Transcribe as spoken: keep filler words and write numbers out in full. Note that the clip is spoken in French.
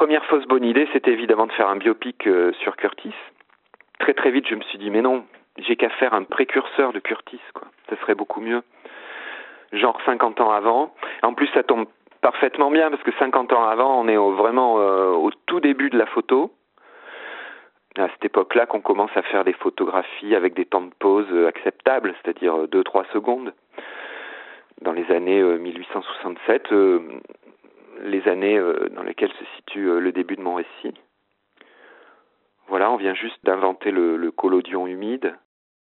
première fausse bonne idée, c'était évidemment de faire un biopic euh, sur Curtis. Très très vite, je me suis dit, mais non, j'ai qu'à faire un précurseur de Curtis, quoi. Ça serait beaucoup mieux. Genre cinquante ans avant. En plus, ça tombe parfaitement bien, parce que cinquante ans avant, on est au, vraiment euh, au tout début de la photo. À cette époque-là qu'on commence à faire des photographies avec des temps de pause acceptables, c'est-à-dire deux trois secondes. Dans les années mille huit cent soixante-sept, euh, les années euh, dans lesquelles se situe euh, le début de mon récit. Voilà, on vient juste d'inventer le, le collodion humide.